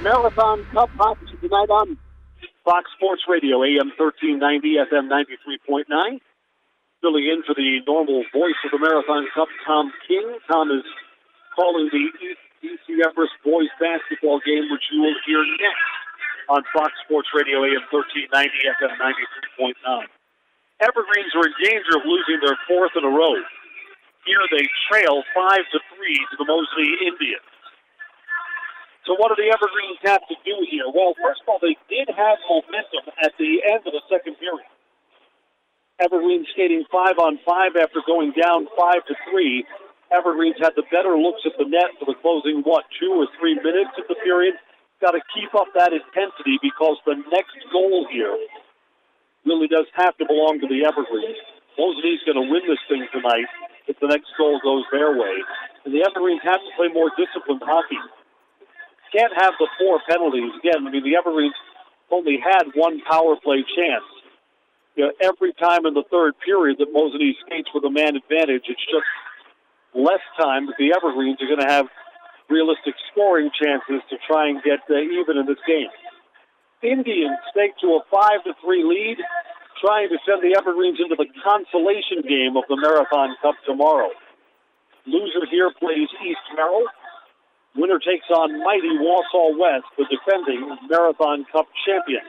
Marathon Cup hockey tonight on Fox Sports Radio, AM 1390, FM 93.9. Filling in for the normal voice of the Marathon Cup, Tom King. Tom is calling the EC Everest boys basketball game, which you will hear next on Fox Sports Radio, AM 1390, FM 93.9. Evergreens are in danger of losing their fourth in a row. Here they trail 5-3 to the Moseley Indians. So what do the Evergreens have to do here? Well, first of all, they did have momentum at the end of the second period. Evergreens skating 5-on-5 after going down 5-3. Evergreens had the better looks at the net for the closing, 2 or 3 minutes of the period. Got to keep up that intensity because the next goal here really does have to belong to the Evergreens. Moseley's going to win this thing tonight if the next goal goes their way. And the Evergreens have to play more disciplined hockey. Can't have the 4 penalties. Again, the Evergreens only had 1 power play chance. Every time in the third period that Moseley skates with a man advantage, it's just less time that the Evergreens are going to have realistic scoring chances to try and get even in this game. Indians stake to a 5-3 lead, trying to send the Evergreens into the consolation game of the Marathon Cup tomorrow. Loser here plays East Merrill. Winner takes on mighty Wausau West, the defending Marathon Cup champion.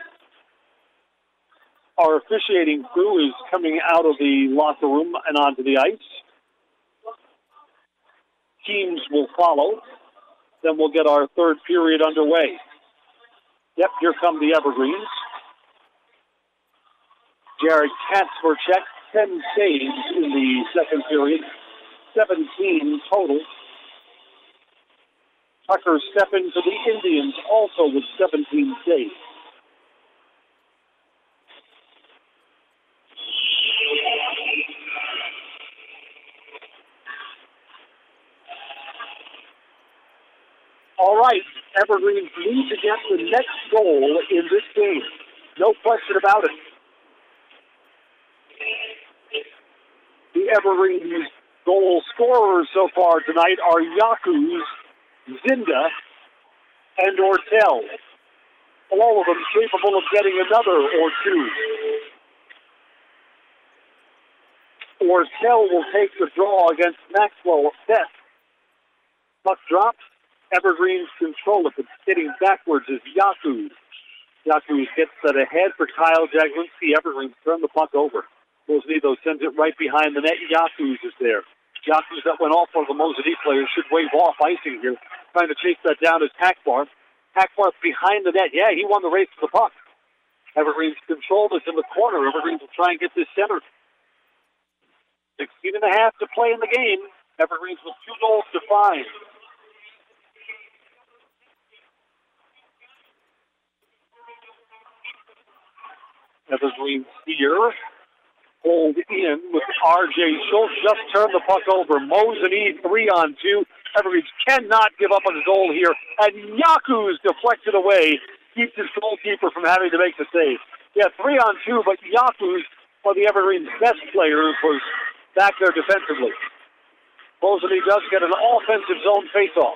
Our officiating crew is coming out of the locker room and onto the ice. Teams will follow. Then we'll get our third period underway. Yep, here come the Evergreens. Jared Kaczmarczyk, 10 saves in the second period, 17 total. Tucker Steppen to the Indians, also with 17 saves. All right, Evergreens need to get the next goal in this game. No question about it. The Evergreens goal scorers so far tonight are Yakus, Zinda, and Ortel. All of them capable of getting another or two. Ortel will take the draw against Maxwell Best. Puck drops. Evergreens control it, but hitting backwards is Yakus. Yakus gets that ahead for Kyle Jaglinski. Evergreens turn the puck over. Moseley, though, sends it right behind the net. Yakus is there. Yakus that went off one of the Moseley players should wave off icing here. Trying to chase that down is Takbar. Takbar's behind the net. Yeah, he won the race to the puck. Evergreens control this in the corner. Evergreens will try and get this centered. 16 and a half to play in the game. Evergreens with 2 goals to 5. Evergreens here. Hold in with R.J. Schultz. Just turned the puck over. Moseley 3-on-2. Evergreens cannot give up on a goal here. And Yakus deflected away. Keeps his goalkeeper from having to make the save. Yeah, 3-on-2, but Yakus, one of the Evergreens' best players, was back there defensively. Moseley does get an offensive zone faceoff.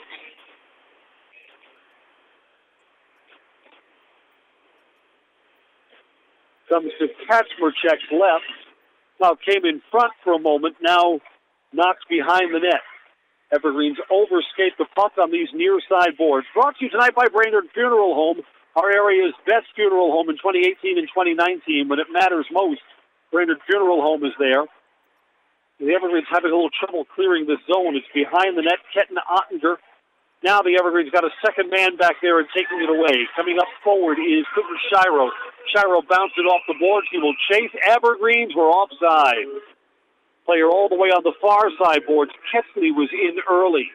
Comes to Kaczmarczyk's left. Now came in front for a moment. Now knocks behind the net. Evergreens overskate the puck on these near side boards. Brought to you tonight by Brainerd Funeral Home, our area's best funeral home in 2018 and 2019. When it matters most, Brainerd Funeral Home is there. The Evergreens having a little trouble clearing this zone. It's behind the net. Ketan Ottinger. Now the Evergreens got a second man back there and taking it away. Coming up forward is Cooper Shiro. Shiro bounced it off the boards. He will chase. Evergreens were offside. Player all the way on the far side boards. Ketley was in early.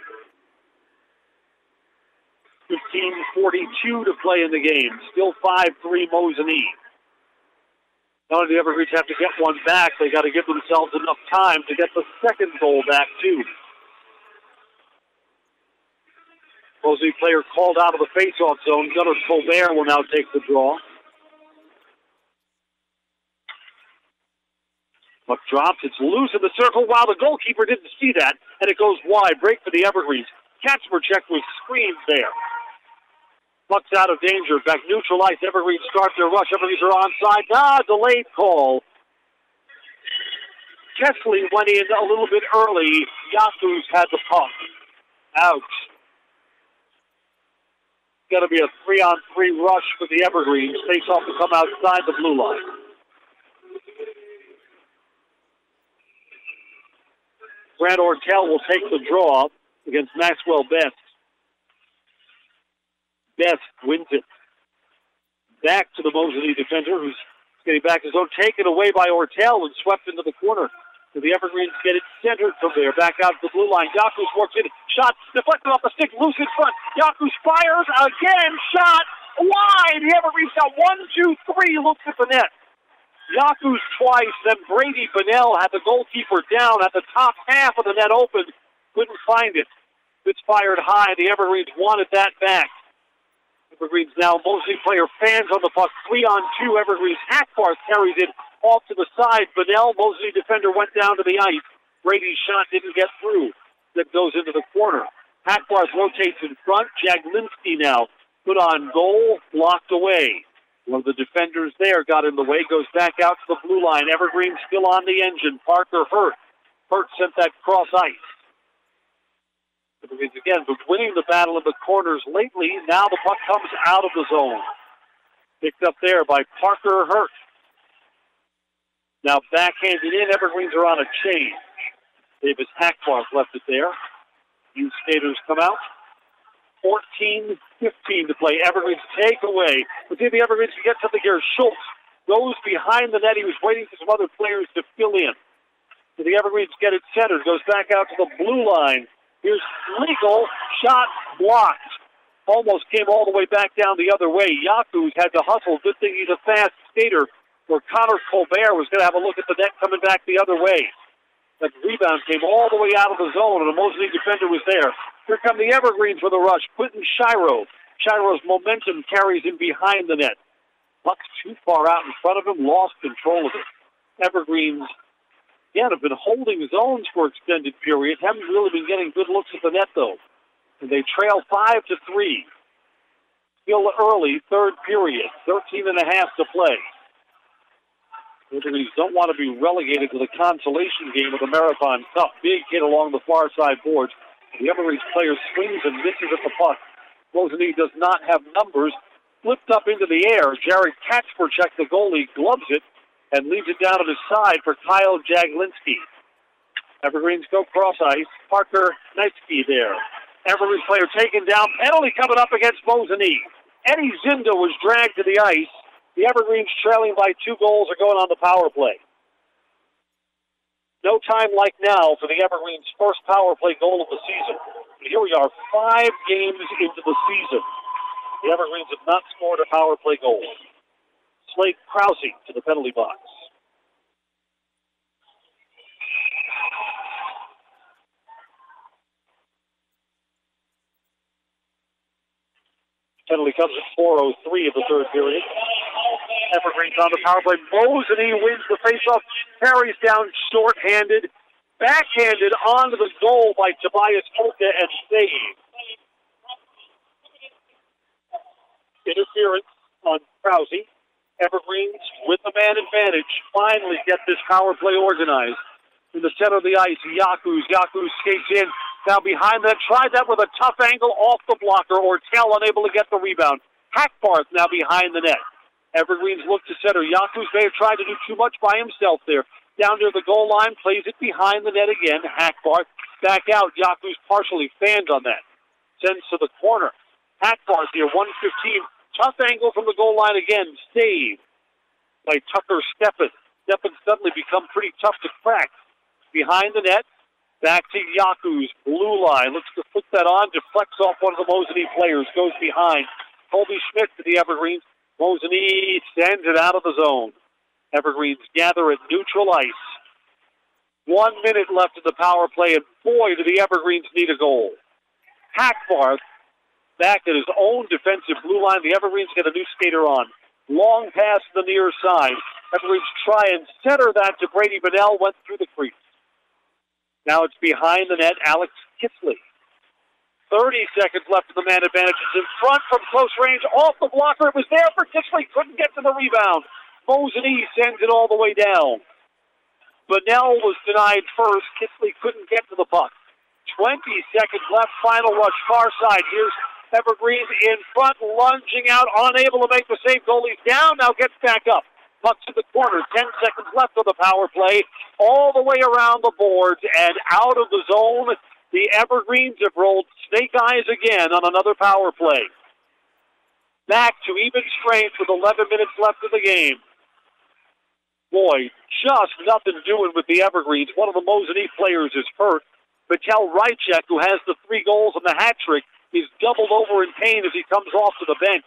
15:42 to play in the game. Still 5-3 Moseley. Now the Evergreens have to get one back. They got to give themselves enough time to get the second goal back too. Moseley player called out of the faceoff zone. Gunnar Colbert will now take the draw. Puck drops. It's loose in the circle. Wow, the goalkeeper didn't see that, and it goes wide. Break for the Evergreens. Kaczmarczyk was screened there. Puck's out of danger. Back neutral ice. Evergreen starts their rush. Evergreens are onside. Delayed call. Kesley went in a little bit early. Yakus had the puck. Ouch. Got to be a 3-on-3 rush for the Evergreens. Face off to come outside the blue line. Grant Ortel will take the draw against Maxwell Best. Best wins it. Back to the Moseley defender, who's getting back his own. Taken away by Ortel and swept into the corner. So the Evergreens get it centered from there. Back out to the blue line. Yakus works in. Shot deflected off the stick. Loose in front. Yakus fires again. Shot wide. The Evergreens got 1, 2, 3. Looks at the net. Yakus twice. Then Brady Bunnell had the goalkeeper down at the top half of the net open. Couldn't find it. It's fired high. The Evergreens wanted that back. Evergreens now Moseley player fans on the puck. 3-on-2. Evergreens Hackbarth carries it off to the side. Bunnell, Moseley defender, went down to the ice. Brady's shot didn't get through. That goes into the corner. Hackbarth rotates in front. Jaglinski now put on goal, blocked away. One of the defenders there got in the way, goes back out to the blue line. Evergreen still on the engine. Parker Hurt. Hurt sent that cross ice. Evergreens again, but winning the battle in the corners lately. Now the puck comes out of the zone. Picked up there by Parker Hurt. Now backhanded in. Evergreens are on a change. Davis Hackbarth left it there. New skaters come out. 14-15 to play. Evergreens take away. But see if the Evergreens can get something here. Schultz goes behind the net. He was waiting for some other players to fill in. So the Evergreens get it centered. Goes back out to the blue line. Here's Legal. Shot blocked. Almost came all the way back down the other way. Yakus had to hustle. Good thing he's a fast skater. Where Connor Colbert was going to have a look at the net coming back the other way. That rebound came all the way out of the zone, and the Moseley defender was there. Here come the Evergreens with a rush. Quentin Shiro. Shiro's momentum carries him behind the net. Puck's too far out in front of him, lost control of it. Evergreens, again, have been holding zones for extended periods. Haven't really been getting good looks at the net, though. And they trail 5-3. Still early, third period. 13.5 to play. The Evergreens don't want to be relegated to the consolation game of the Marathon Cup. Big hit along the far side boards. The Evergreens player swings and misses at the puck. Roseney does not have numbers. Flipped up into the air. Jared Kaczmarczyk, the goalie, gloves it and leaves it down to the side for Kyle Jaglinski. Evergreens go cross ice. Parker Knightsky there. Evergreens player taken down. Penalty coming up against Moseley. Eddie Zinda was dragged to the ice. The Evergreens trailing by 2 goals are going on the power play. No time like now for the Evergreens' first power play goal of the season. And here we are, 5 games into the season. The Evergreens have not scored a power play goal. Slade Krause to the penalty box. Penalty comes at 4:03 of the third period. Evergreens on the power play. Moseley wins the faceoff, carries down short-handed, backhanded onto the goal by Tobias Polka and save. Interference on Krause. Evergreens with the man advantage finally get this power play organized. In the center of the ice, Yakus. Yakus skates in. Now behind that, tried that with a tough angle off the blocker. Ortel unable to get the rebound. Hackbarth now behind the net. Evergreens look to center. Yakus may have tried to do too much by himself there. Down near the goal line, plays it behind the net again. Hackbarth back out. Yakus partially fanned on that. Sends to the corner. Hackbarth here, 1:15. Tough angle from the goal line again. Save by Tucker Steppen. Steppen suddenly become pretty tough to crack. Behind the net. Back to Yakus. Blue line. Looks to put that on. Deflects off one of the Moseley players. Goes behind. Colby Schmidt to the Evergreens. Moseley sends it out of the zone. Evergreens gather at neutral ice. 1 minute left in the power play, and boy, do the Evergreens need a goal. Hackbarth back at his own defensive blue line. The Evergreens get a new skater on. Long pass to the near side. Evergreens try and center that to Brady Bunnell. Went through the crease. Now it's behind the net, Alex Kitsley. 30 seconds left in the man advantage. It's in front from close range, off the blocker. It was there for Kitchley. Couldn't get to the rebound. Mosinee sends it all the way down. Bunnell was denied first. Kitchley couldn't get to the puck. 20 seconds left. Final rush far side. Here's Evergreen in front, lunging out, unable to make the save. Goalie's down, now gets back up. Puck's in the corner. 10 seconds left on the power play. All the way around the boards and out of the zone. The Evergreens have rolled snake eyes again on another power play. Back to even strength with 11 minutes left in the game. Boy, just nothing doing with the Evergreens. One of the Mosinee players is hurt. Vitel Rychek, who has the 3 goals and the hat trick, is doubled over in pain as he comes off to the bench.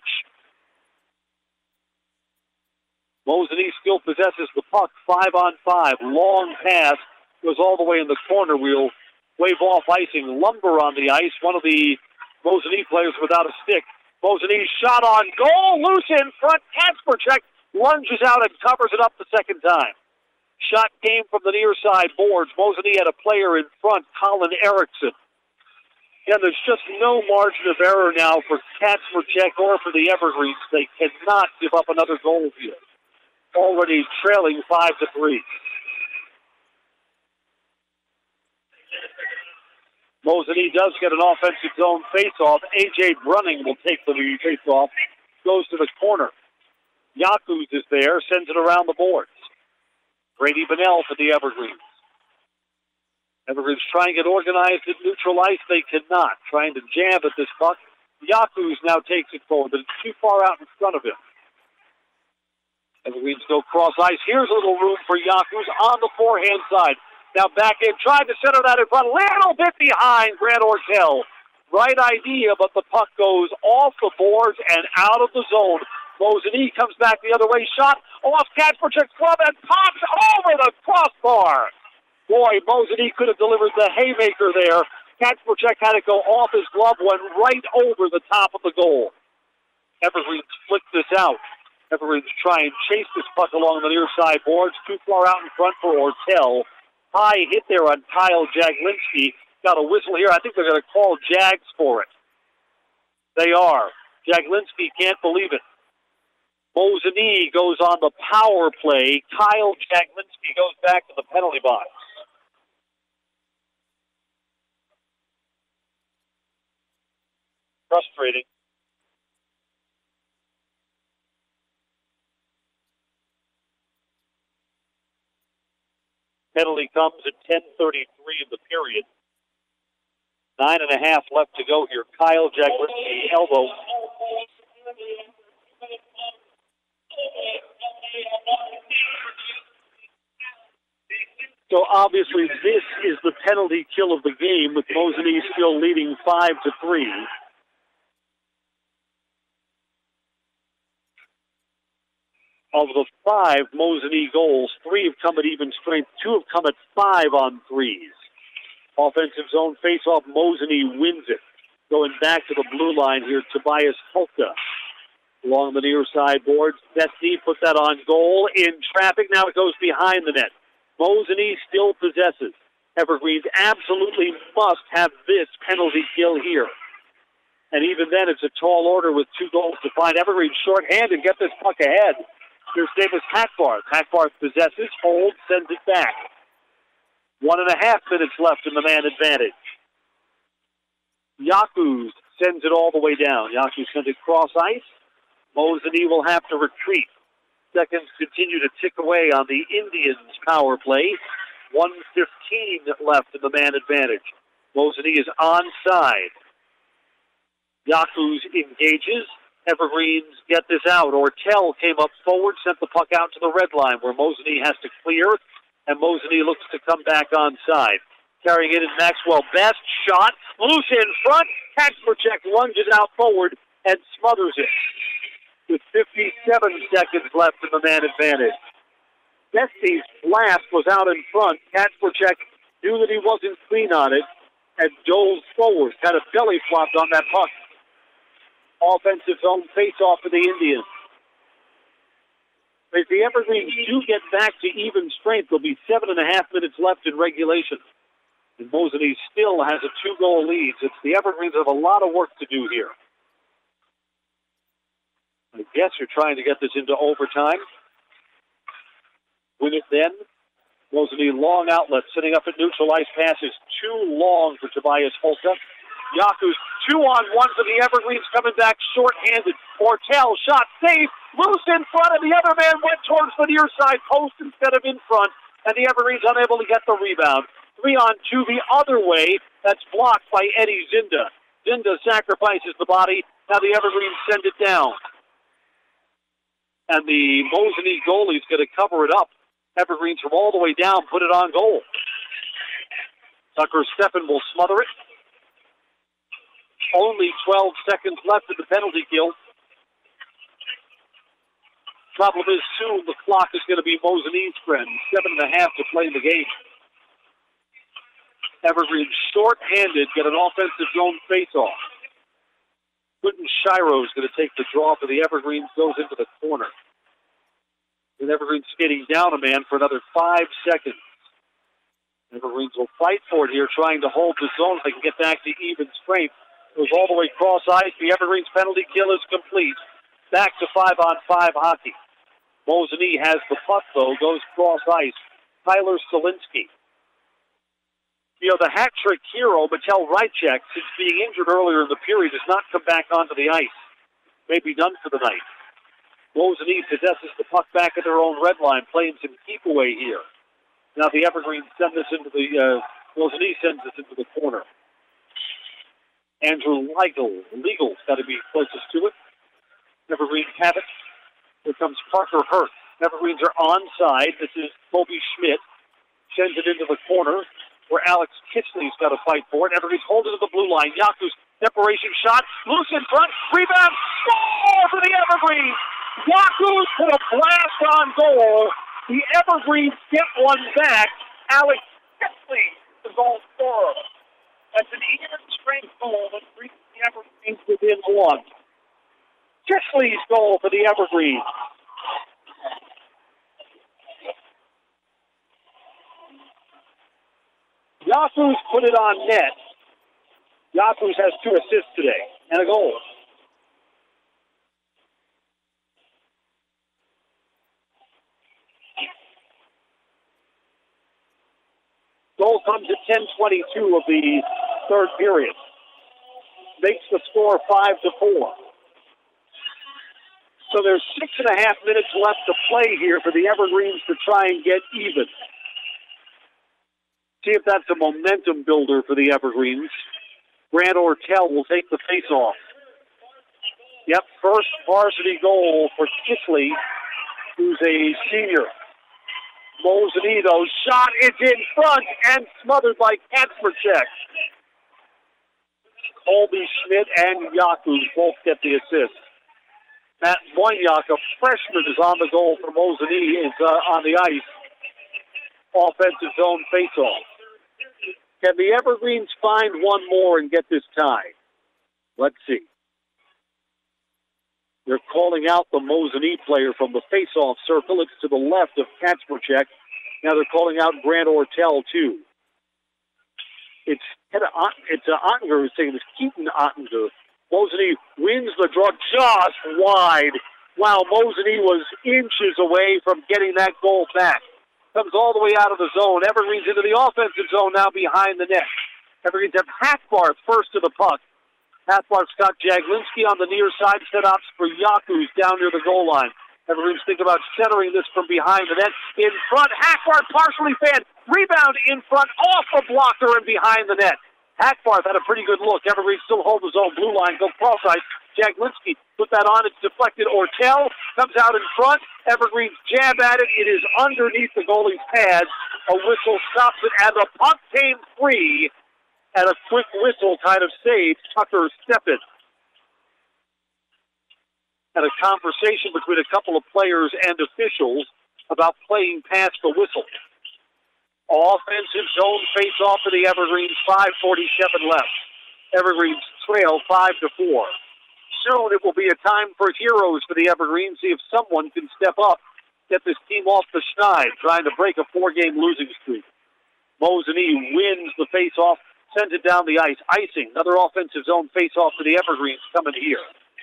Mosinee still possesses the puck, 5-on-5. Long pass goes all the way in the corner. We'll wave off icing. Lumber on the ice. One of the Mosinee players without a stick. Mosinee shot on goal. Loose in front. Kasperchek lunges out and covers it up the second time. Shot came from the near side boards. Mosinee had a player in front, Colin Erickson. And there's just no margin of error now for Kasperchek or for the Evergreens. They cannot give up another goal here. Already trailing 5-3. Mosinee does get an offensive zone face-off. A.J. Brunning will take the face-off. Goes to the corner. Yakus is there, sends it around the boards. Brady Bunnell for the Evergreens. Evergreens trying to get organized at neutral ice. They cannot. Trying to jab at this puck. Yakus now takes it forward, but it's too far out in front of him. Evergreens go cross ice. Here's a little room for Yakus on the forehand side. Now back in, tried to center that in front. Little bit behind Grant Ortel. Right idea, but the puck goes off the boards and out of the zone. Mosinee comes back the other way. Shot off Kasperchek's glove and pops over the crossbar. Boy, Mosinee could have delivered the haymaker there. Kasperchek had to go off his glove, went right over the top of the goal. Evergreens flick this out. Evergreens try and chase this puck along the near side boards. Too far out in front for Ortel. High hit there on Kyle Jaglinski. Got a whistle here. I think they're going to call Jags for it. They are. Jaglinski can't believe it. Mosinee goes on the power play. Kyle Jaglinski goes back to the penalty box. Frustrating. Penalty comes at 10:33 of the period. 9.5 left to go here. Kyle Jaglinski, elbow. So obviously this is the penalty kill of the game, with Mosinee still leading 5-3. Of the 5 Mosinee goals, 3 have come at even strength, 2 have come at 5-on-3s. Offensive zone face-off, Mosinee wins it. Going back to the blue line here, Tobias Holka. Along the near side boards, Besney put that on goal in traffic. Now it goes behind the net. Mosinee still possesses. Evergreens absolutely must have this penalty kill here. And even then, it's a tall order with 2 goals to find. Evergreens shorthanded and get this puck ahead. Here's Davis Hackbarth. Hackbarth possesses, holds, sends it back. 1.5 minutes left in the man advantage. Yakus sends it all the way down. Yakus sends it cross ice. Mosinee will have to retreat. Seconds continue to tick away on the Indians' power play. 1:15 left in the man advantage. Mosinee is onside. Yakus engages. Evergreens get this out. Ortel came up forward, sent the puck out to the red line where Mosinee has to clear, and Mosinee looks to come back onside. Carrying it is Maxwell Best. Shot. Loose in front. Kasperchek lunges out forward and smothers it. With 57 seconds left in the man advantage. Bestie's blast was out in front. Kasperchek knew that he wasn't clean on it and dove forward. Kind of belly flopped on that puck. Offensive zone face-off for the Indians. If the Evergreens do get back to even strength, there'll be 7.5 minutes left in regulation. And Mosinee still has a 2-goal lead. It's the Evergreens have a lot of work to do here. I guess you're trying to get this into overtime. Win it then. Mosinee long outlet, sitting up at neutral ice. Pass is too long for Tobias Holka. Yaku's 2-on-1 for the Evergreens, coming back short-handed. Ortel shot safe, loose in front, and the other man went towards the near side post instead of in front, and the Evergreens unable to get the rebound. 3-on-2 the other way. That's blocked by Eddie Zinda. Zinda sacrifices the body. Now the Evergreens send it down. And the Mosinee goalie's going to cover it up. Evergreens from all the way down, put it on goal. Tucker Steffen will smother it. Only 12 seconds left in the penalty kill. Problem is, soon the clock is going to be Mosinee's friend. 7.5 to play in the game. Evergreen short-handed, get an offensive zone face-off. Quentin Shiro is going to take the draw for the Evergreens, goes into the corner. And Evergreen's skating down a man for another 5 seconds. Evergreens will fight for it here, trying to hold the zone so they can get back to even strength. Goes all the way cross ice. The Evergreens penalty kill is complete. Back to 5-on-5 hockey. Mosinee has the puck, though, goes cross ice. Tyler Solinsky. You know, the hat-trick hero, Mattel Rychek, since being injured earlier in the period, has not come back onto the ice. Maybe done for the night. Mosinee possesses the puck back at their own red line, playing some keep away here. Now the Evergreens send this into the, Mosinee sends this into the corner. Andrew Legal's got to be closest to it. Evergreens have it. Here comes Parker Hurt. Evergreens are onside. This is Kobe Schmidt. Sends it into the corner where Alex Kitchley's got to fight for it. Evergreens hold it to the blue line. Yaku's separation shot. Loose in front. Rebound. Score for the Evergreens. Yaku's put a blast on goal. The Evergreens get one back. Alex Kitchley, the goal scorer. That's an even strength goal that brings the Evergreens within one. Kitchley's goal for the Evergreens. Yaku's put it on net. Yaku's has 2 assists today and a goal. Goal comes at 10:22 of the third period. Makes the score 5-4. So there's 6.5 minutes left to play here for the Evergreens to try and get even. See if that's a momentum builder for the Evergreens. Grant Ortel will take the face-off. Yep, first varsity goal for Kitchley, who's a senior. Mosinee, though, shot is in front and smothered by Kacperchek. Colby Schmidt and Yaku both get the assist. Matt Moynyak, a freshman, is on the goal for Mosinee, is on the ice. Offensive zone face-off. Can the Evergreens find one more and get this tie? Let's see. They're calling out the Mosinee player from the face-off circle. It's to the left of Kacperchek. Now they're calling out Grant Ortel, too. It's Ottinger who's saying this. Keaton Ottinger. Mosinee wins the draw just wide. Wow, Mosinee was inches away from getting that goal back. Comes all the way out of the zone. Evergreens into the offensive zone now behind the net. Evergreens have Hackbarth first to the puck. Hackbarth's got Jaglinski on the near side. Set-ups for Yaku's down near the goal line. Evergreens think about centering this from behind the net. In front, Hackbarth partially fanned. Rebound in front, off the blocker and behind the net. Hackbarth had a pretty good look. Evergreens still hold his own blue line. Go cross ice. Jaglinski put that on. It's deflected. Ortel comes out in front. Evergreens jab at it. It is underneath the goalie's pads. A whistle stops it, and the puck came free. And a quick whistle kind of saved Tucker Steffen. Had a conversation between a couple of players and officials about playing past the whistle. Offensive zone face-off for the Evergreens. 5:47 left. Evergreens trail 5-4. Soon it will be a time for heroes for the Evergreens. See if someone can step up, get this team off the schneid, trying to break a 4-game losing streak. Mosinee wins the face-off, sends it down the ice. Icing, another offensive zone face-off to the Evergreens coming here.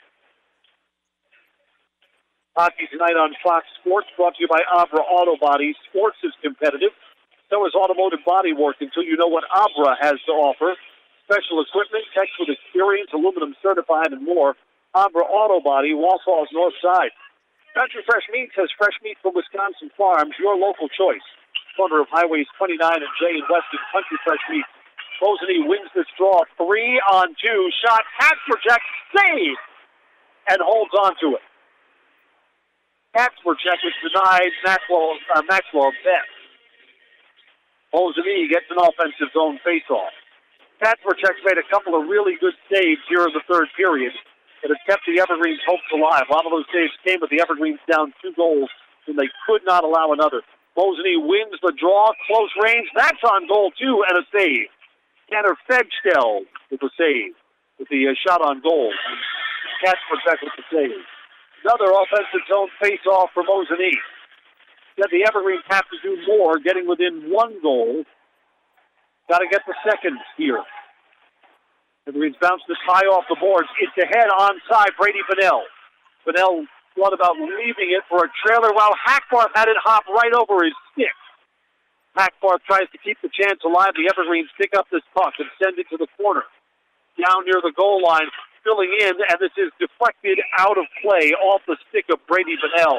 Hockey tonight on Fox Sports, brought to you by Abra Auto Body. Sports is competitive. So is automotive body work until you know what Abra has to offer. Special equipment, techs with experience, aluminum certified, and more. Abra Auto Body, Wausau's North Side. Country Fresh Meats has fresh meat from Wisconsin Farms, your local choice. Corner of Highways 29 and J in Weston, Country Fresh Meats. Mosinee wins this draw, 3-on-2. Shot, Kacperchek, save, and holds on to it. Kacperchek was denied Maxwell Best. Mosinee gets an offensive zone faceoff. Kacperchek made a couple of really good saves here in the third period that have kept the Evergreens' hopes alive. A lot of those saves came with the Evergreens down 2 goals, and they could not allow another. Mosinee wins the draw, close range. That's on goal, too, and a save. Tanner Fegstell with the save, with the shot on goal. Kacperchek with the save. Another offensive zone face-off for Mosinee. Said the Evergreens have to do more, getting within 1 goal. Got to get the second here. Evergreens bounce this high off the boards. It's ahead onside, Brady Bunnell. Bunnell thought about leaving it for a trailer while Hackbarth had it hop right over his stick. Hackbarth tries to keep the chance alive. The Evergreens pick up this puck and send it to the corner. Down near the goal line, filling in, and this is deflected out of play off the stick of Brady Bunnell.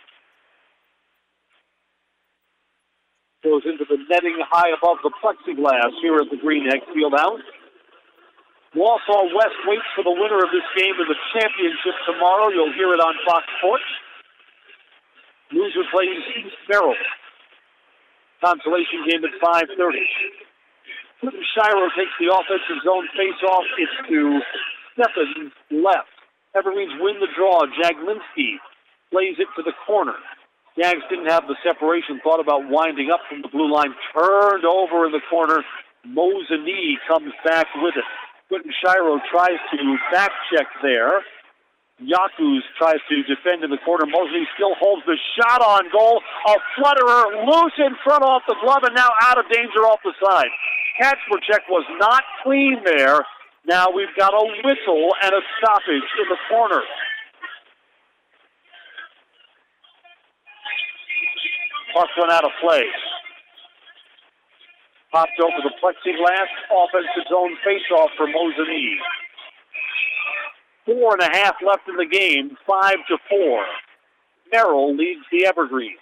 Goes into the netting high above the plexiglass here at the Green Egg Fieldhouse. Wausau West waits for the winner of this game in the championship tomorrow. You'll hear it on Fox Sports. Loser plays East Merrill. Consolation game at 5:30. Clinton Shiro takes the offensive zone face-off. It's to Steffen's left. Evergreens win the draw. Jaglinski plays it to the corner. Jags didn't have the separation, thought about winding up from the blue line, turned over in the corner. Mosinee comes back with it. Quentin Shiro tries to back check there. Yakus tries to defend in the corner. Mosinee still holds the shot on goal. A flutterer loose in front off the glove and now out of danger off the side. Kacperchek was not clean there. Now we've got a whistle and a stoppage in the corner. Puck run out of play. Popped over the plexiglass. Offensive zone face-off for Mosinee. 4.5 left in the game. 5-4. Merrill leads the Evergreens.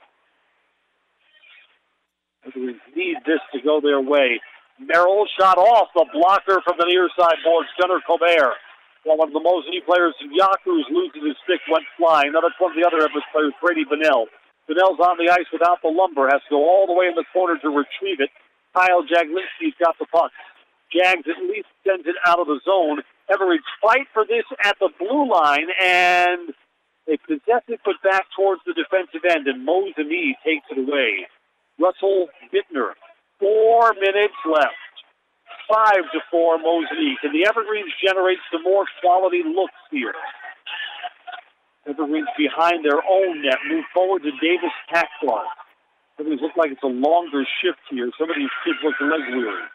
Evergreens need this to go their way. Merrill shot off the blocker from the near side boards. Gunnar Colbert. While one of the Mosinee players, Yakus, loses his stick, went flying. Another one of the other Evergreens players, Brady Bunnell. Bunnell's on the ice without the lumber. Has to go all the way in the corner to retrieve it. Kyle Jaglinski's got the puck. Jags at least sends it out of the zone. Evergreens fight for this at the blue line, and they possess it but back towards the defensive end, and Mosinee takes it away. Russell Bittner, 4 minutes left. 5-4 Mosinee. Can the Evergreens generate some more quality looks here? Evergreens behind their own net. Move forward to Davis Hackbarth. Evergreens look like it's a longer shift here. Some of these kids look leg weary.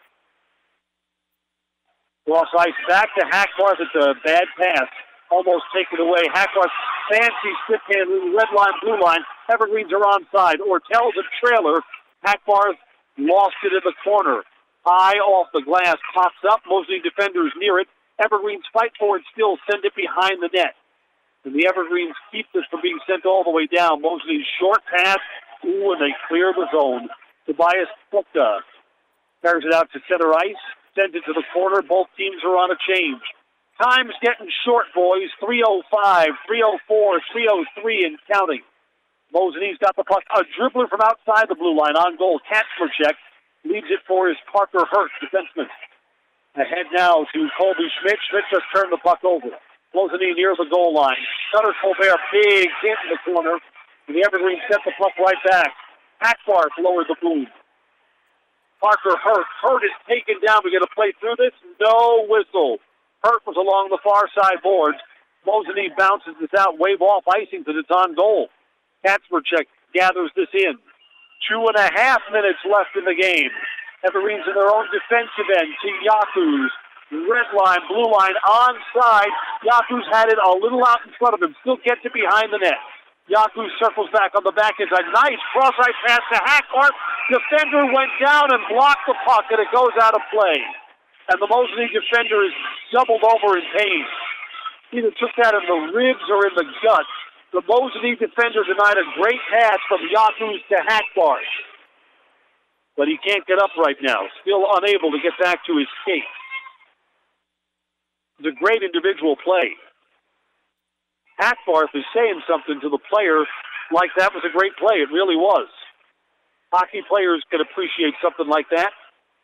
Cross ice back to Hackbarth. It's a bad pass. Almost taken away. Hackbarth, fancy stick hand, red line, blue line. Evergreens are onside. Ortel's a trailer. Hackbarth lost it in the corner. High off the glass. Pops up. Mosinee defenders near it. Evergreens fight for it still. Send it behind the net. And the Evergreens keep this from being sent all the way down. Mosinee's short pass. Ooh, and they clear the zone. Tobias Pukta carries it out to center ice. Sends it to the corner. Both teams are on a change. Time's getting short, boys. 3:05, 3:04, 3:03 and counting. Mosinee's got the puck. A dribbler from outside the blue line on goal. Kacperchek leaves it for his Parker Hurt defenseman. Ahead now to Colby Schmidt. Schmidt just turned the puck over. Mosinee near the goal line. Gunnar Colbert, big hit in the corner. And the Evergreens set the puck right back. Hackbarth lowered the boom. Parker Hurt. Hurt is taken down. We going to play through this? No whistle. Hurt was along the far side boards. Mosinee bounces this out. Wave off icing because it's on goal. Kacperchek gathers this in. 2.5 minutes left in the game. Evergreens in their own defensive end to Yaku's. Red line, blue line, onside. Yaku's had it a little out in front of him. Still gets it behind the net. Yaku circles back on the back. It's a nice cross-ice pass to Hackworth. Defender went down and blocked the puck, and it goes out of play. And the Moseley defender is doubled over in pain. Either took that in the ribs or in the gut. The Moseley defender denied a great pass from Yaku's to Hackworth. But he can't get up right now. Still unable to get back to his skates. It's a great individual play. Hackbarth is saying something to the player like that was a great play. It really was. Hockey players can appreciate something like that.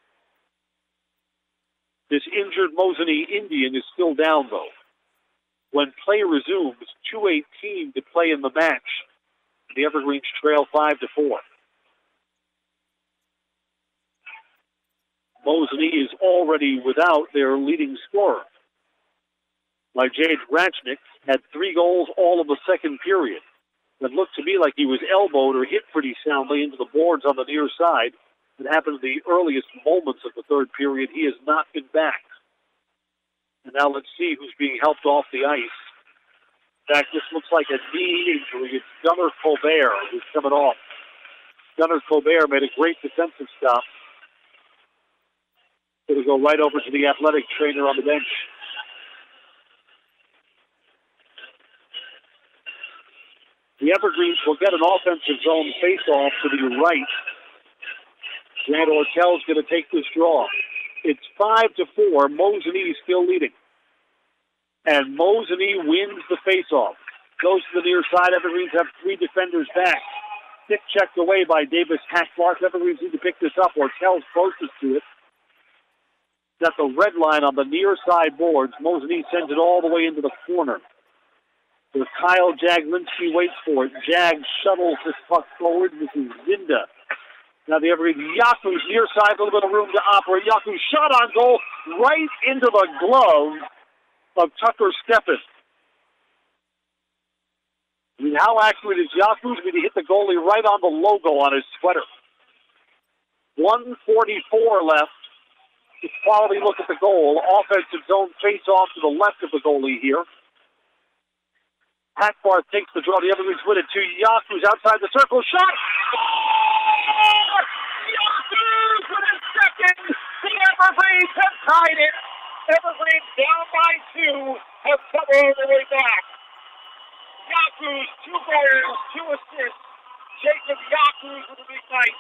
This injured Mosinee Indian is still down, though. When play resumes, 2:18 to play in the match. The Evergreens trail 5-4. Mosinee is already without their leading scorer. Jade Ratchnick had 3 goals all of the second period. It looked to me like he was elbowed or hit pretty soundly into the boards on the near side. It happened in the earliest moments of the third period. He has not been back. And now let's see who's being helped off the ice. In fact, this looks like a knee injury. It's Gunnar Colbert who's coming off. Gunnar Colbert made a great defensive stop. Going to go right over to the athletic trainer on the bench. The Evergreens will get an offensive zone face-off to the right. Grant Ortel's going to take this draw. It's 5-4. Mosinee still leading. And Mosinee wins the face-off. Goes to the near side. Evergreens have 3 defenders back. Stick checked away by Davis Hackbarth. Evergreens need to pick this up. Ortel's closest to it. Got the red line on the near side boards. Mosinee sends it all the way into the corner. So Kyle Jaglinski waits for it. Jag shuttles this puck forward. This is Zinda. Now the Evergreen Yaku's near side, a little bit of room to operate. Yaku shot on goal right into the glove of Tucker Steffen. I mean, how accurate is Yaku's? He hit the goalie right on the logo on his sweater. 1:44 left. Just quality look at the goal. Offensive zone face-off to the left of the goalie here. Hackbarth takes the draw. The Evergreens win it to Yaku's outside the circle. Shot! Yaku's with his second. The Evergreens have tied it. Evergreens down by 2 have come all the way back. Yaku's 2 goals, 2 assists. Jacob Yaku's with a big night.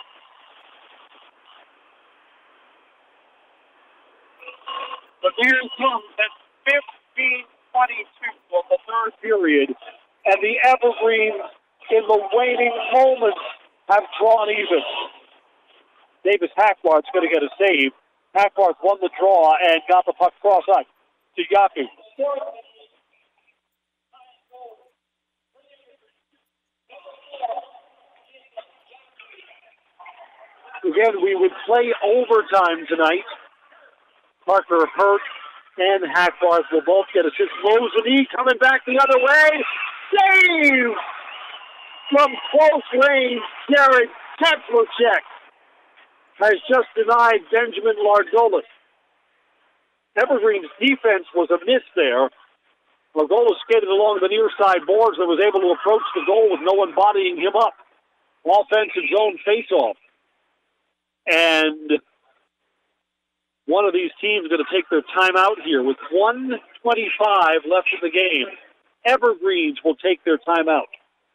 But here comes at 15:22 of the third period, and the Evergreens, in the waning moments, have drawn even. Davis Hackbarth's going to get a save. Hackbarth won the draw and got the puck cross-ice to Yaku. Again, we would play overtime tonight. Parker Hurt and Hackbarth will both get assists. Mosinee coming back the other way. Save from close range. Jared Kaczmarczyk has just denied Benjamin Lardolis. Evergreen's defense was amiss there. Lardolis skated along the near side boards and was able to approach the goal with no one bodying him up. Offensive zone face-off. And one of these teams is going to take their timeout here with 1:25 left in the game. Evergreens will take their timeout.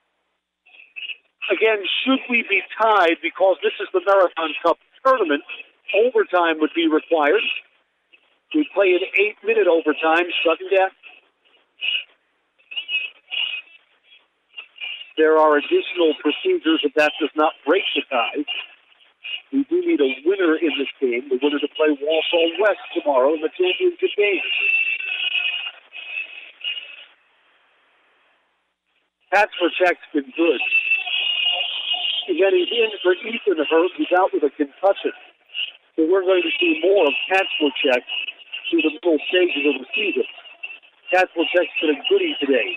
Again, should we be tied because this is the Marathon Cup tournament, overtime would be required. We play an 8-minute overtime, sudden death. There are additional procedures if that does not break the tie. We do need a winner in this game, the winner to play Walsall West tomorrow in the championship game. Kaczmarczyk's been good. Again, he's in for Ethan Hurt, who's out with a concussion. So we're going to see more of Kaczmarczyk through the middle stages of the season. Kaczmarczyk's been a goodie today.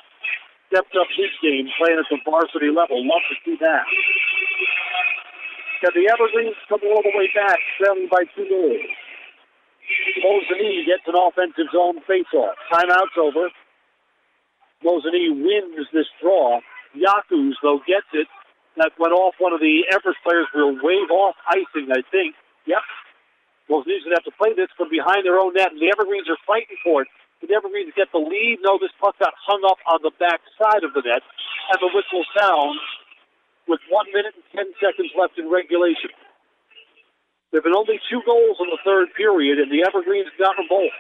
Stepped up his game, playing at the varsity level. Love to see that. Can the Evergreens come all the way back, trailing by 2 goals? Mosinee gets an offensive zone faceoff. Timeout's over. Mosinee wins this draw. Yakus, though, gets it. That went off one of the Everest players. Will wave off icing, I think. Yep. Mosinee's going to have to play this from behind their own net, and the Evergreens are fighting for it. Did the Evergreens get the lead? No, this puck got hung up on the back side of the net, and the whistle sounds with 1 minute and 10 seconds left in regulation. There have been only 2 goals in the third period, and the Evergreens got them both.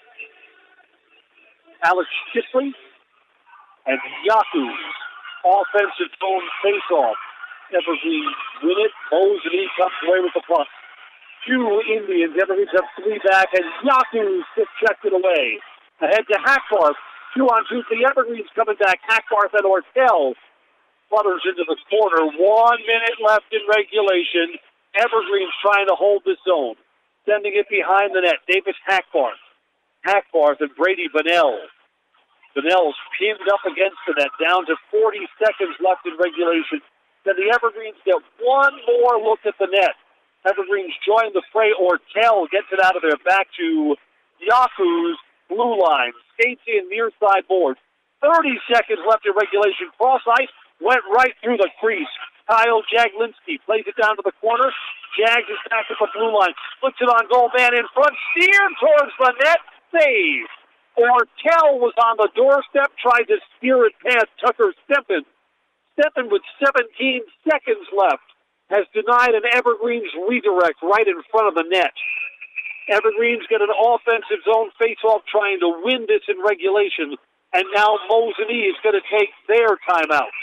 Alex Kisley and Yakus, offensive zone face-off. Evergreens win it. Mosinee comes away with the puck. 2 Indians. Evergreens have 3 back, and Yakus just checked it away. Ahead to Hackbarth. 2-on-2 for the Evergreens coming back. Hackbarth and Ortel flutters into the corner. 1 minute left in regulation. Evergreens trying to hold the zone. Sending it behind the net. Davis Hackbarth. Hackbarth and Brady Bunnell. Bunnell's pinned up against the net. Down to 40 seconds left in regulation. Then the Evergreens get one more look at the net. Evergreens join the fray. Ortel gets it out of there. Back to Yaku's blue line. Skates in near side board. 30 seconds left in regulation. Cross ice. Went right through the crease. Kyle Jaglinski plays it down to the corner. Jags is back at the blue line. Puts it on goal. Man in front. Steered towards the net. Save. Ortel was on the doorstep. Tried to steer it past Tucker Steppen. Steppen with 17 seconds left has denied an Evergreens redirect right in front of the net. Evergreens get an offensive zone face-off trying to win this in regulation. And now Mosinee is going to take their timeout.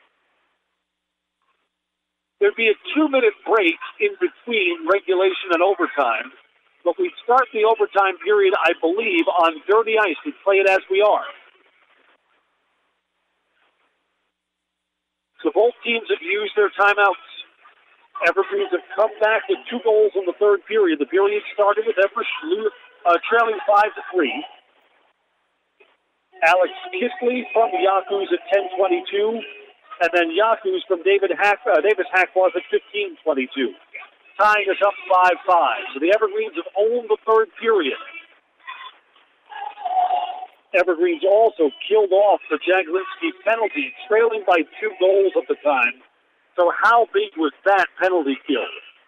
There'd be a 2-minute break in between regulation and overtime. But we start the overtime period, I believe, on dirty ice. We play it as we are. So both teams have used their timeouts. Evergreens have come back with 2 goals in the third period. The period started with Everest trailing 5-3. Alex Kisley from Yakus at 10:22. And then Yakus from Davis Hackbarth at 15:22. Tying us up 5-5. So the Evergreens have owned the third period. Evergreens also killed off the Jaglinski penalty, trailing by 2 goals at the time. So how big was that penalty kill?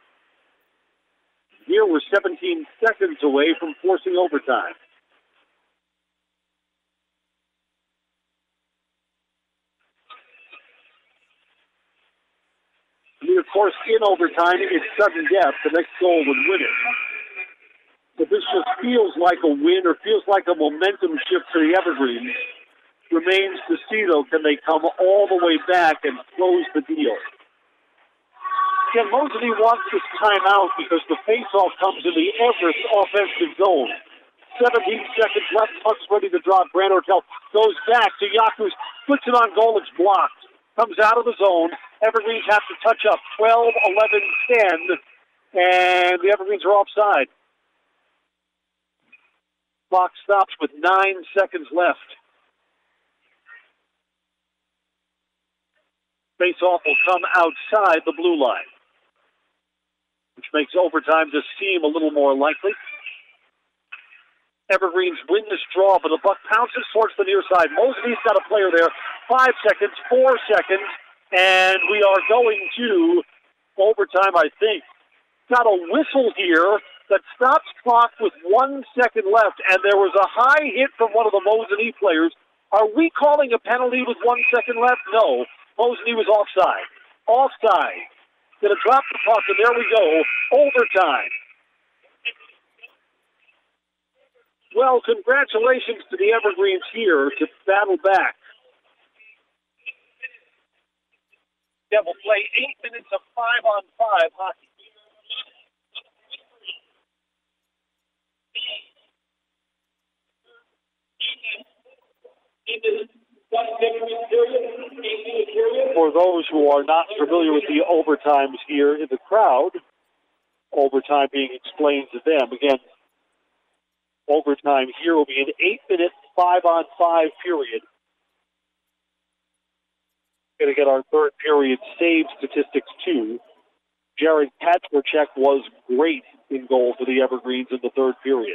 Here we're 17 seconds away from forcing overtime. Of course, in overtime, it's sudden death. The next goal would win it. But this just feels like a win or feels like a momentum shift for the Evergreens. Remains to see, though, can they come all the way back and close the deal? Again, Mosinee wants this timeout because the faceoff comes in the Everest offensive zone. 17 seconds left. Puck's ready to drop. Grant Ortel goes back to Yakus. Puts it on goal. It's blocked. Comes out of the zone. Evergreens have to touch up 12, 11, 10, and the Evergreens are offside. Clock stops with 9 seconds left. Face-off will come outside the blue line, which makes overtime just seem a little more likely. Evergreens win this draw, but the puck pounces towards the near side. Mosinee's got a player there. 5 seconds, 4 seconds, and we are going to overtime, I think. Got a whistle here that stops clock with 1 second left, and there was a high hit from one of the Mosinee players. Are we calling a penalty with 1 second left? No. Mosinee was offside. Offside. Going to drop the puck, and there we go. Overtime. Well, congratulations to the Evergreens here to battle back. Yeah, we'll play 8 minutes of 5-on-5 hockey. For those who are not familiar with the overtimes here in the crowd, overtime being explained to them. Again, overtime here will be an 8-minute 5-on-5 period. Going to get our third period save statistics too. Jared Kacperchek was great in goal for the Evergreens in the third period.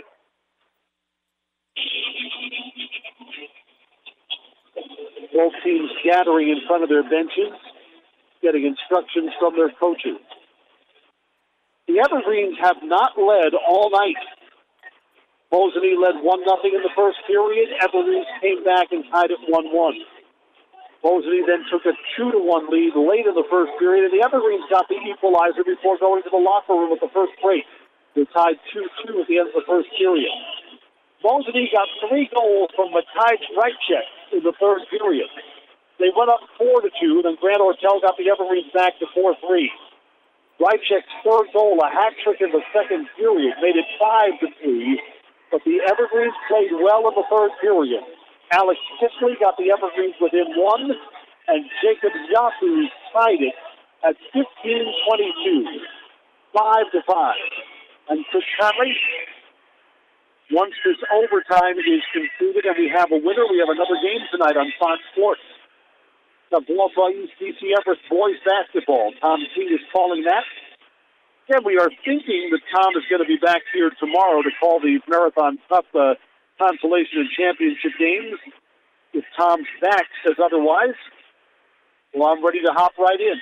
Both teams gathering in front of their benches, getting instructions from their coaches. The Evergreens have not led all night. Mosinee led 1-0 in the first period. Evergreens came back and tied it 1-1. Mosinee then took a 2-1 lead late in the first period, and the Evergreens got the equalizer before going to the locker room at the first break. They tied 2-2 at the end of the first period. Mosinee got 3 goals from Matej Reichek in the third period. They went up 4-2, then Grant Ortel got the Evergreens back to 4-3. Reichek's third goal, a hat trick in the second period, made it 5-3, but the Evergreens played well in the third period. Alex Kickley got the Evergreens within 1, and Jacob Yasu tied it at 15-22, 5-5. And Chris Conley, once this overtime is concluded and we have a winner, we have another game tonight on Fox Sports. The Bois-Bras DC Everest boys basketball. Tom King is calling that. And we are thinking that Tom is going to be back here tomorrow to call the Marathon Cup consolation and championship games. If Tom's back says otherwise, well, I'm ready to hop right in.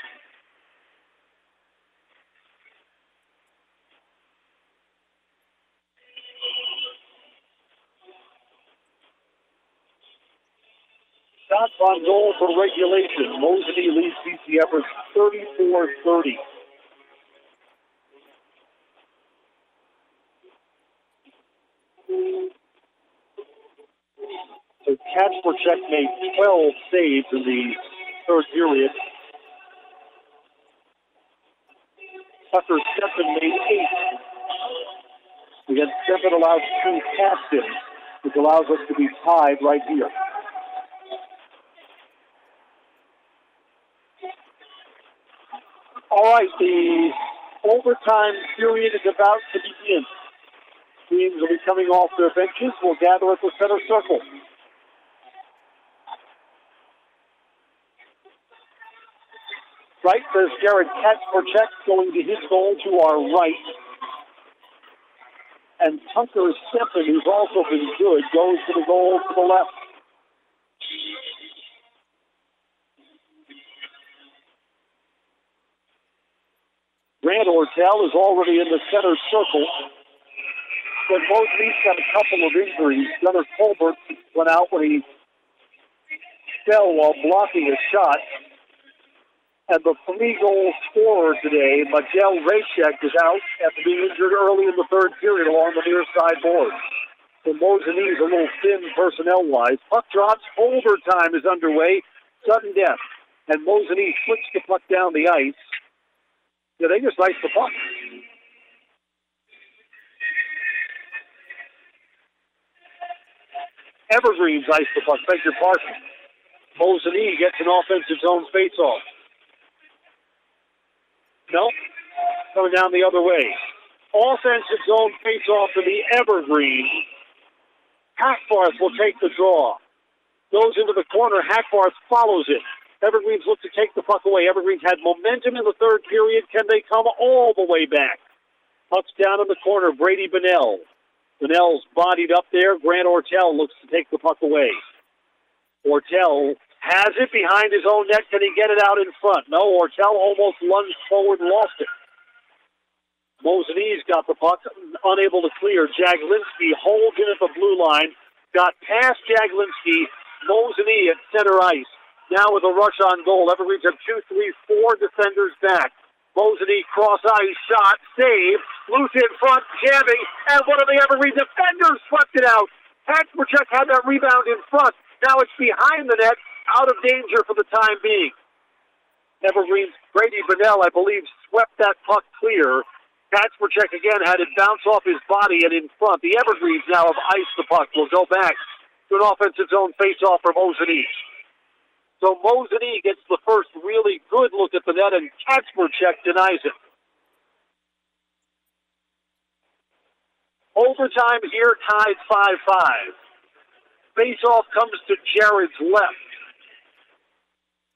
Shots on goal for regulation. Mosinee leads BC Everest 34-30. So Kacperchek made 12 saves in the third period. Tucker Steffen made 8. Again, Steffen allows 2 cast-ins, which allows us to be tied right here. All right, the overtime period is about to begin. Teams will be coming off their benches. Will gather at the center circle. Right, there's Jared Kacperchek going to his goal to our right. And Tucker Steffen, who's also been good, goes to the goal to the left. Grant Ortel is already in the center circle. But Mosenee's got a couple of injuries. Gunnar Colbert went out when he fell while blocking a shot. And the 3-goal scorer today, Matej Reichek, is out after being injured early in the third period along the near side board. So Mosinee is a little thin personnel-wise. Puck drops. Overtime is underway. Sudden death. And Mosinee flicks the puck down the ice. Yeah, they just ice the puck. Evergreens ice the puck. Beg your pardon. Mosinee gets an offensive zone face-off. No, coming down the other way. Offensive zone face-off to the Evergreens. Hackbarth will take the draw. Goes into the corner. Hackbarth follows it. Evergreens look to take the puck away. Evergreens had momentum in the third period. Can they come all the way back? Puck's down in the corner. Brady Bunnell. Bunnell's bodied up there. Grant Ortel looks to take the puck away. Ortel has it behind his own net. Can he get it out in front? No, Ortel almost lunged forward and lost it. Mosinee's got the puck, unable to clear. Jaglinski holds it at the blue line. Got past Jaglinski. Mosinee at center ice. Now with a rush on goal. Evergreens have 2, 3, 4 defenders back. Mosinee cross ice shot, save, loose in front, jamming, and one of the Evergreen defenders swept it out. Kacperchek had that rebound in front. Now it's behind the net, out of danger for the time being. Evergreen's Brady Bunnell, I believe, swept that puck clear. Kacperchek again had it bounce off his body and in front. The Evergreens now have iced the puck. Will go back to an offensive zone face-off for Mosinee. So Mosinee gets the first really good look at the net, and Kacperchek denies it. Overtime here, tied 5-5. Face-off comes to Jared's left.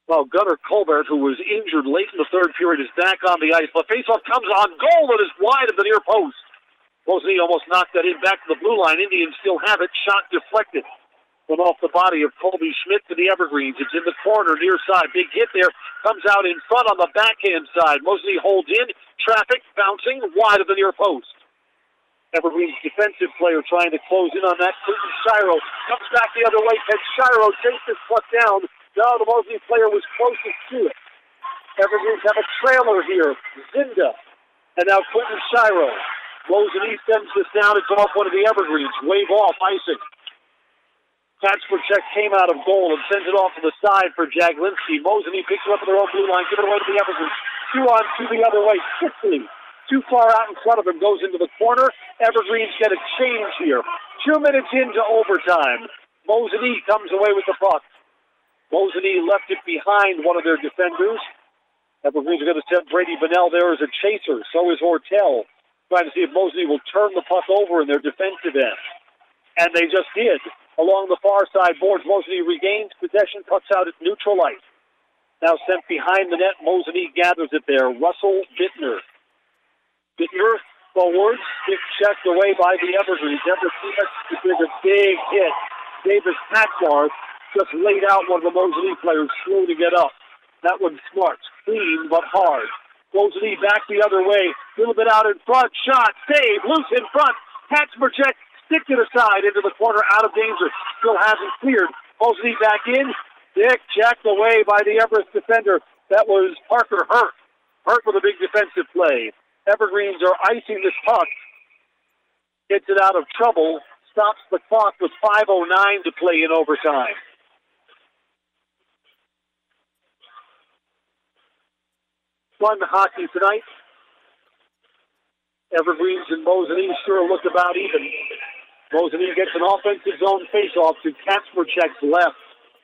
Well, Gunnar Colbert, who was injured late in the third period, is back on the ice. The faceoff comes on goal and is wide of the near post. Mosley almost knocked that in back to the blue line. Indians still have it. Shot deflected. Went off the body of Colby Schmidt to the Evergreens. It's in the corner, near side. Big hit there. Comes out in front on the backhand side. Mosley holds in. Traffic bouncing wide of the near post. Evergreen's defensive player trying to close in on that. Clinton Shiro comes back the other way. Ted Shiro takes this puck down. Now the Mosley player was closest to it. Evergreens have a trailer here. Zinda. And now Clinton Shiro. Mosley sends this down. It's off one of the Evergreens. Wave off icing. Kacperchek came out of goal and sends it off to the side for Jaglinski. Mosley picks it up at their own blue line. Give it away to the Evergreens. 2-on-2 the other way. Quickly. Too far out in front of him. Goes into the corner. Evergreens get a change here. 2 minutes into overtime. Mosley comes away with the puck. Mosley left it behind one of their defenders. Evergreens are going to send Brady Bunnell there as a chaser. So is Ortel. Trying to see if Mosley will turn the puck over in their defensive end. And they just did. Along the far side boards, Mosley regains possession, pucks out at neutral ice. Now sent behind the net. Mosley gathers it there. Russell Bittner. Bittner forward. Stick checked away by the Evergreens. There's a big hit. Davis Hackbarth just laid out one of the Mosley players, slow to get up. That one's smart. Clean, but hard. Mosley back the other way. A little bit out in front. Shot. Save. Loose in front. Kacperchek sticked it aside into the corner, out of danger. Still hasn't cleared. Mosley back in. Dick checked away by the Everest defender. That was Parker Hurt. Hurt with a big defensive play. Evergreens are icing this puck. Gets it out of trouble. Stops the clock with 5:09 to play in overtime. Fun hockey tonight. Evergreens and Mosley sure look about even. Mosley gets an offensive zone faceoff to Kacperchek's left.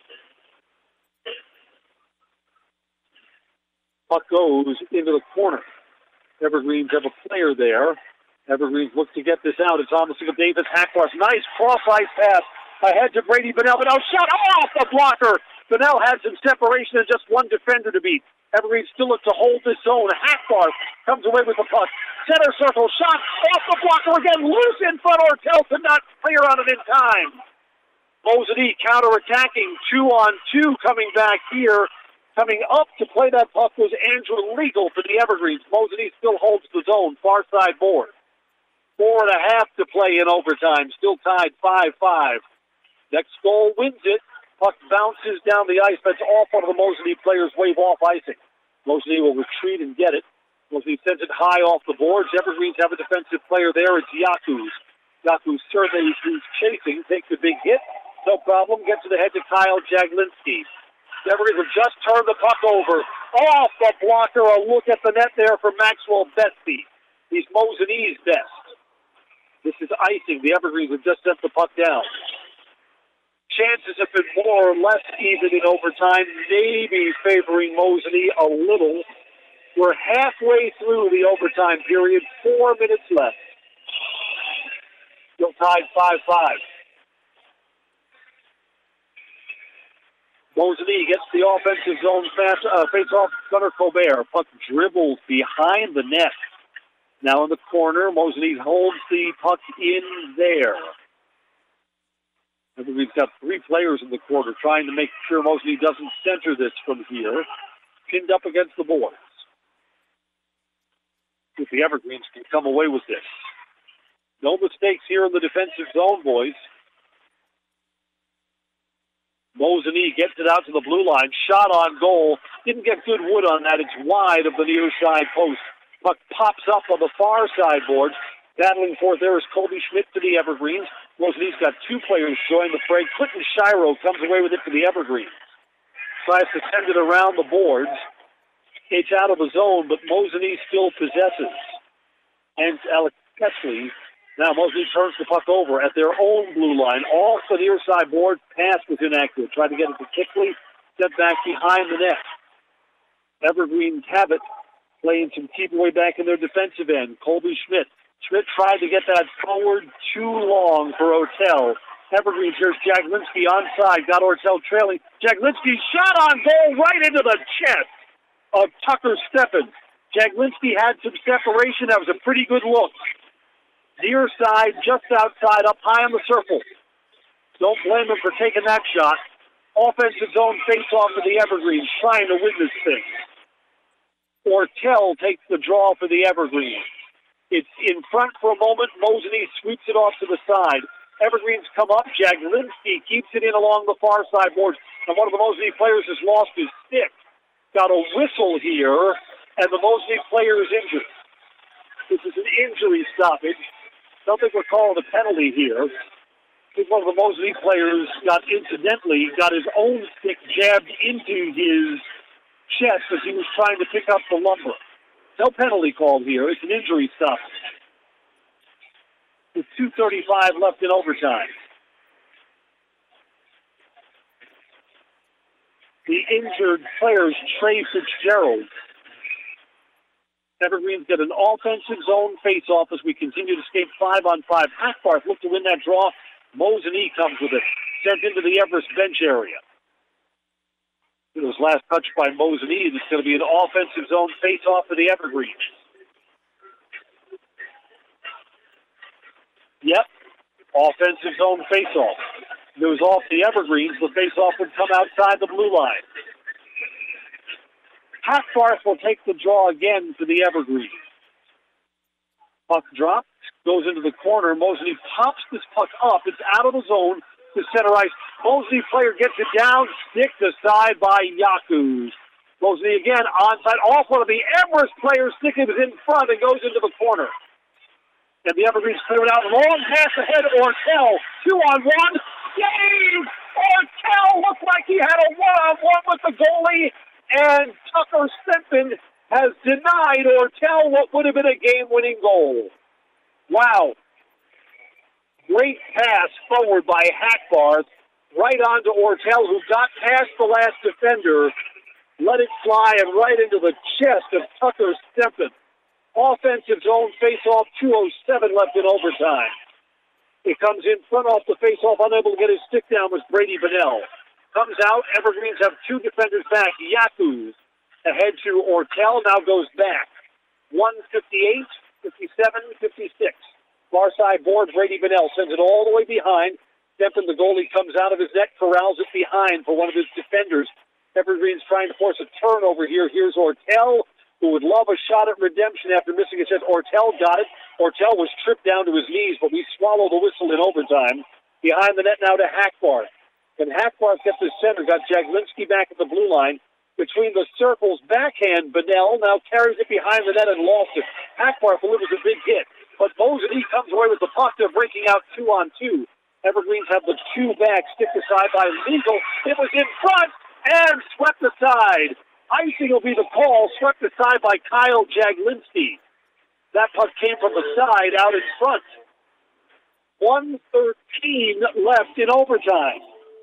Puck goes into the corner. Evergreens have a player there. Evergreens look to get this out. It's almost like a Davis Hackbarth. Nice cross-ice pass ahead to Brady Bunnell. But now shot off the blocker. Bunnell had some separation and just one defender to beat. Evergreens still look to hold this zone. Hackbarth comes away with the puck. Center circle shot off the blocker again. Loose in front. Ortel could not clear on it in time. Mosley counterattacking. 2-on-2 coming back here. Coming up to play that puck was Andrew Legal for the Evergreens. Mosley still holds the zone. Far side board. 4.5 to play in overtime. Still tied 5-5. Next goal wins it. Puck bounces down the ice. That's off one of the Mosley players. Wave off icing. Mosley will retreat and get it. Mosley sends it high off the boards. Evergreens have a defensive player there. It's Yakus. Yakus surveys who's chasing. Takes a big hit. No problem. Gets it ahead to Kyle Jaglinski. The Evergreens have just turned the puck over. Off the blocker. A look at the net there for Maxwell Betsy. He's Mosley's best. This is icing. The Evergreens have just sent the puck down. Chances have been more or less even in overtime, maybe favoring Mosley a little. We're halfway through the overtime period, 4 minutes left. Still tied 5-5. Mosley gets the offensive zone face-off. Gunnar Colbert. Puck dribbles behind the net. Now in the corner, Mosley holds the puck in there. We've got 3 players in the corner trying to make sure Mosley doesn't center this from here. Pinned up against the boards. If the Evergreens can come away with this. No mistakes here in the defensive zone, boys. Mosley gets it out to the blue line. Shot on goal. Didn't get good wood on that. It's wide of the near side post. Puck pops up on the far side boards. Battling for it there is Colby Schmidt to the Evergreens. Mosley's got 2 players join the fray. Clinton Shiro comes away with it for the Evergreens. Tries to send it around the boards. It's out of the zone, but Mosley still possesses. And Alex Kesley. Now Mosley turns the puck over at their own blue line. Off the near side board. Pass was inaccurate. Tried to get it to Kickley. Set back behind the net. Evergreens have it. Playing some keep away back in their defensive end. Colby Schmidt. Schmidt tried to get that forward too long for Ortel. Evergreens, here's Jaglinski onside, got Ortel trailing. Jaglinski shot on goal right into the chest of Tucker Stephens. Jaglinski had some separation. That was a pretty good look. Near side, just outside, up high on the circle. Don't blame him for taking that shot. Offensive zone face-off for the Evergreens, trying to win this thing. Ortel takes the draw for the Evergreens. It's in front for a moment. Moseny sweeps it off to the side. Evergreens come up. Jaglinski keeps it in along the far side boards. And one of the Moseny players has lost his stick. Got a whistle here, and the Moseny player is injured. This is an injury stoppage. Don't think we're calling a penalty here. I think one of the Moseny players got his own stick jabbed into his chest as he was trying to pick up the lumber. No penalty called here. It's an injury stoppage. With 2:35 left in overtime. The injured player is Trey Fitzgerald. Evergreens get an offensive zone face-off as we continue to skate 5-on-5. Hackbarth looked to win that draw. Moseny comes with it. Sent into the Everest bench area. It was last touched by Moseny. It's going to be an offensive zone face-off for the Evergreens. Yep, offensive zone face-off. If it was off the Evergreens, the face-off would come outside the blue line. Hackbarth will take the draw again for the Evergreens. Puck dropped, goes into the corner. Moseny pops this puck up. It's out of the zone to center ice. Moseny player gets it down, sticked aside by Yaku. Moseny again onside, off one of the Everest players. Stick is in front and goes into the corner. And the Evergreens clear it out. Long pass ahead. Ortel. 2-on-1. Save! Ortel looked like he had a 1-on-1 with the goalie. And Tucker Stephens has denied Ortel what would have been a game-winning goal. Wow. Great pass forward by Hackbarth. Right onto Ortel, who got past the last defender. Let it fly and right into the chest of Tucker Stephens. Offensive zone face-off, 2:07 left in overtime. It comes in front off the face-off, unable to get his stick down was Brady Bonnell. Comes out, Evergreens have two defenders back. Yaku ahead to Ortel, now goes back. 1:58, 57, 56. Far side board, Brady Bonnell sends it all the way behind. Stephen, the goalie, comes out of his net, corrals it behind for one of his defenders. Evergreens trying to force a turnover here. Here's Ortel, who would love a shot at redemption after missing a chance. Ortel got it. Ortel was tripped down to his knees, but we swallow the whistle in overtime. Behind the net now to Hackbarth. And Hackbarth kept his center, got Jaglinski back at the blue line. Between the circles, backhand, Bonnell now carries it behind the net and lost it. Hackbarth delivers a big hit, but Moseny comes away with the puck. They're breaking out 2-on-2. Evergreens have the two back, stick aside by Legal. It was in front and swept aside. Icing will be the call, swept aside by Kyle Jaglinski. That puck came from the side out in front. 1:13 left in overtime.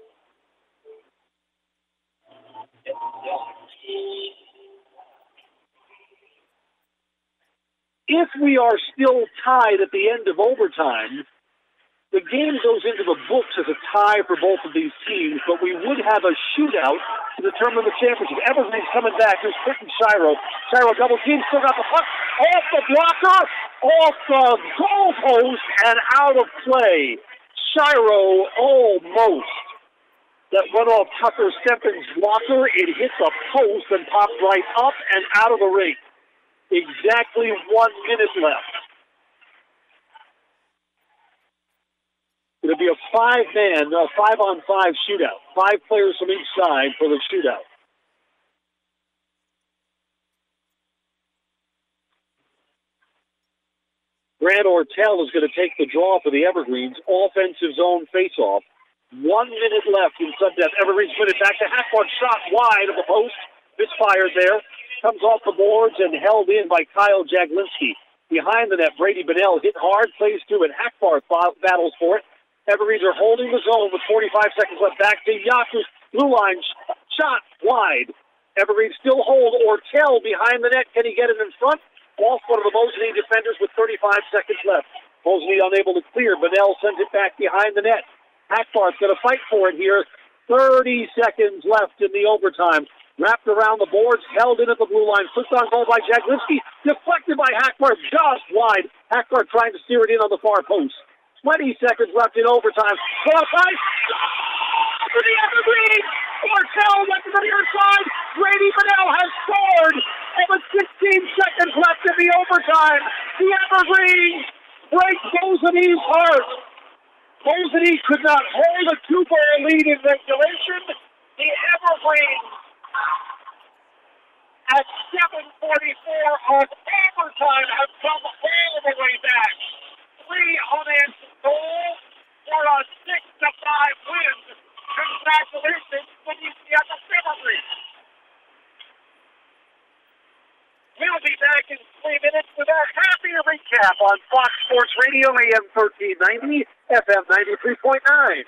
If we are still tied at the end of overtime, the game goes into the books as a tie for both of these teams, but we would have a shootout to determine the championship. Evergreens coming back. Here's Quentin Shiro. Shiro double team, still got the puck. Off the blocker, off the goalpost, and out of play. Shiro almost. That went off Tucker Stephens' blocker. It hit the post and popped right up and out of the ring. Exactly 1 minute left. It'll be a 5-on-5 shootout. 5 players from each side for the shootout. Grant Ortel is going to take the draw for the Evergreens. Offensive zone faceoff. 1 minute left in sudden death. Evergreens put it back to Hackbarth. Shot wide of the post. Misfired there. Comes off the boards and held in by Kyle Jaglinski. Behind the net, Brady Bonnell hit hard, plays through it. Hackbarth battles for it. Evergreens are holding the zone with 45 seconds left. Back to Yaku. Blue line shot wide. Evergreens still hold Ortel behind the net. Can he get it in front? Off one of the Moseny defenders with 35 seconds left. Moseny unable to clear. Bonnell sends it back behind the net. Hackbarth's going to fight for it here. 30 seconds left in the overtime. Wrapped around the boards, held in at the blue line. Flipped on goal by Jaglewski. Deflected by Hackbarth, just wide. Hackbarth trying to steer it in on the far post. 20 seconds left in overtime. Cross ice. To the Evergreen. Ortel went to the near side. Grady Bunnell has scored. And with 16 seconds left in the overtime, the Evergreen break Mosiney's heart. Mosiney could not hold a two-goal lead in regulation. The Evergreen at 7:44 on overtime have come all the way back. 3 unanswered goals for a 6-5 win. Congratulations to the Evergreen. We'll be back in 3 minutes with our happy recap on Fox Sports Radio, AM 1390, FM 93.9.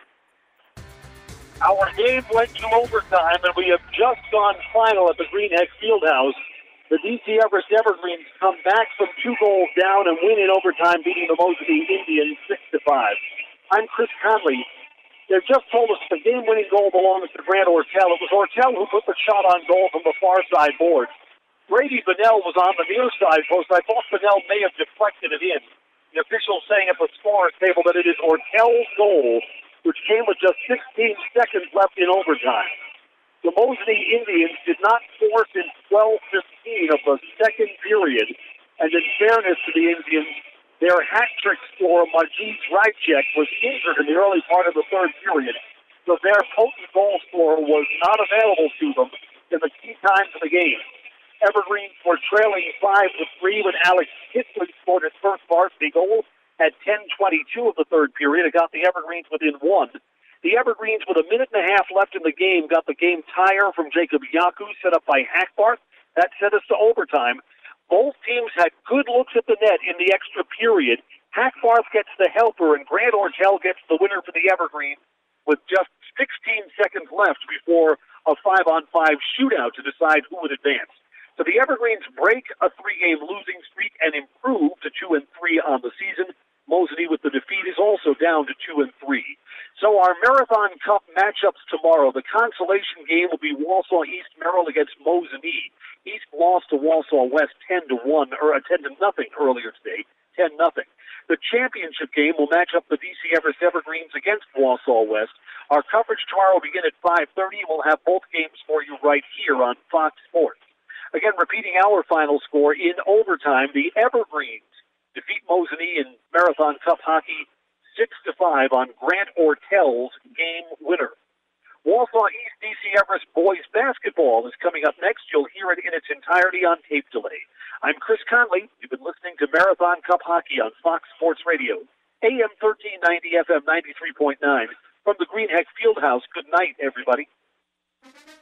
Our game went to overtime, and we have just gone final at the Greenhead Fieldhouse. The D.C. Everest Evergreens come back from 2 goals down and win in overtime, beating the Mosinee Indians 6-5. I'm Chris Conley. They've just told us the game-winning goal belongs to Grant Ortel. It was Ortel who put the shot on goal from the far side board. Brady Bunnell was on the near side post. I thought Bunnell may have deflected it in. The official saying at the scorer's table that it is Ortel's goal, which came with just 16 seconds left in overtime. The Mosinee Indians did not force in 12:15 of the second period, and in fairness to the Indians, their hat-trick scorer, Majid Rajcek, was injured in the early part of the third period, so their potent goal scorer was not available to them in the key times of the game. Evergreens were trailing 5-3 when Alex Kitley scored his first varsity goal at 10:22 of the third period. It got the Evergreens within 1. The Evergreens, with a minute and a half left in the game, got the game tire from Jacob Yaku, set up by Hackbarth. That sent us to overtime. Both teams had good looks at the net in the extra period. Hackbarth gets the helper, and Grant Ortel gets the winner for the Evergreens with just 16 seconds left before a 5-on-5 shootout to decide who would advance. So the Evergreens break a 3-game losing streak and improve to 2-3 on the season. Mosinee, with the defeat, is also down to 2-3. So our Marathon Cup matchups tomorrow. The consolation game will be Walsall East Merrill against Mosinee. East lost to Walsall West 10-1 or 10-0 earlier today. 10-0. The championship game will match up the D.C. Everest Evergreens against Walsall West. Our coverage tomorrow will begin at 5:30. We'll have both games for you right here on Fox Sports. Again, repeating our final score in overtime, the Evergreens defeat Mosinee in Marathon Cup hockey 6-5 on Grant Ortel's game winner. Walsall East D.C. Everest boys basketball is coming up next. You'll hear it in its entirety on tape delay. I'm Chris Conley. You've been listening to Marathon Cup hockey on Fox Sports Radio, AM 1390, FM 93.9. From the Greenheck Fieldhouse, good night, everybody.